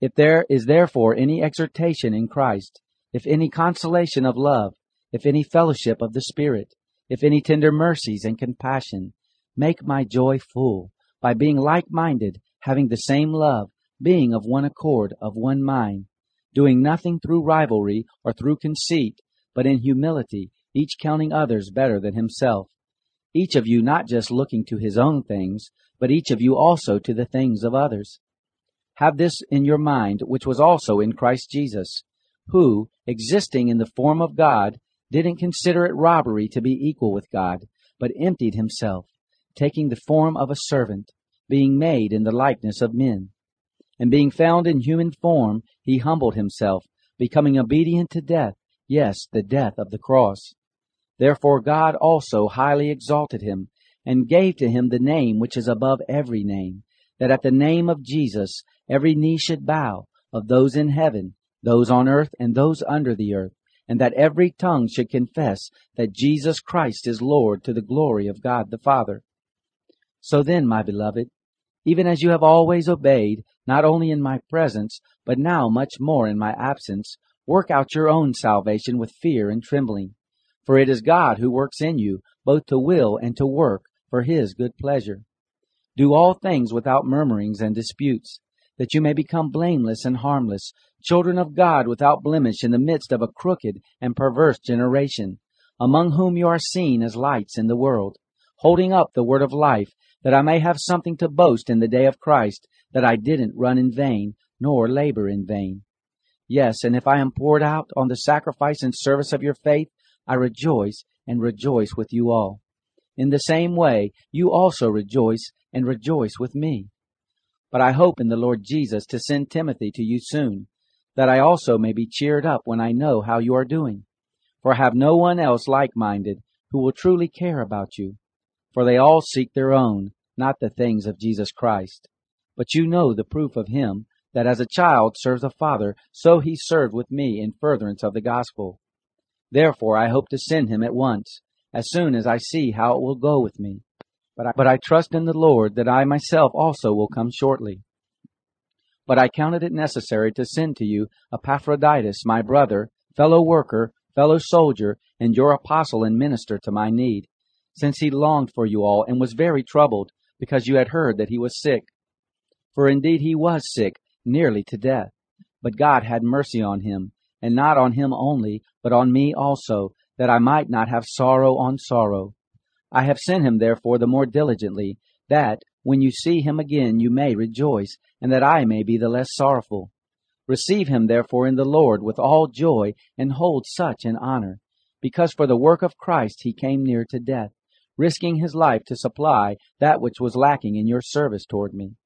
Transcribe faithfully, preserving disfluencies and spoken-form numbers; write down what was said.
If there is therefore any exhortation in Christ, if any consolation of love, if any fellowship of the Spirit, if any tender mercies and compassion, make my joy full, by being like-minded, having the same love, being of one accord, of one mind, doing nothing through rivalry or through conceit, but in humility, each counting others better than himself. Each of you not just looking to his own things, but each of you also to the things of others. Have this in your mind, which was also in Christ Jesus, who, existing in the form of God, didn't consider it robbery to be equal with God, but emptied himself, taking the form of a servant, being made in the likeness of men. And being found in human form, he humbled himself, becoming obedient to death, yes, the death of the cross. Therefore God also highly exalted him, and gave to him the name which is above every name, that at the name of Jesus every knee should bow, of those in heaven, those on earth, and those under the earth, and that every tongue should confess that Jesus Christ is Lord, to the glory of God the Father. So then, my beloved, even as you have always obeyed, not only in my presence, but now much more in my absence, work out your own salvation with fear and trembling. For it is God who works in you, both to will and to work for his good pleasure. Do all things without murmurings and disputes, that you may become blameless and harmless, children of God without blemish in the midst of a crooked and perverse generation, among whom you are seen as lights in the world, holding up the word of life, that I may have something to boast in the day of Christ, that I didn't run in vain, nor labor in vain. Yes, and if I am poured out on the sacrifice and service of your faith, I rejoice and rejoice with you all. In the same way, you also rejoice and rejoice with me. But I hope in the Lord Jesus to send Timothy to you soon, that I also may be cheered up when I know how you are doing. For I have no one else like-minded who will truly care about you. For they all seek their own, not the things of Jesus Christ. But you know the proof of him, that as a child serves a father, so he served with me in furtherance of the gospel. Therefore I hope to send him at once, as soon as I see how it will go with me. But I, but I trust in the Lord that I myself also will come shortly. But I counted it necessary to send to you Epaphroditus, my brother, fellow worker, fellow soldier, and your apostle and minister to my need, since he longed for you all and was very troubled, because you had heard that he was sick. For indeed he was sick, nearly to death. But God had mercy on him, and not on him only, but on me also, that I might not have sorrow on sorrow. I have sent him therefore the more diligently, that, when you see him again, you may rejoice, and that I may be the less sorrowful. Receive him therefore in the Lord with all joy, and hold such in honor, because for the work of Christ he came near to death, risking his life to supply that which was lacking in your service toward me.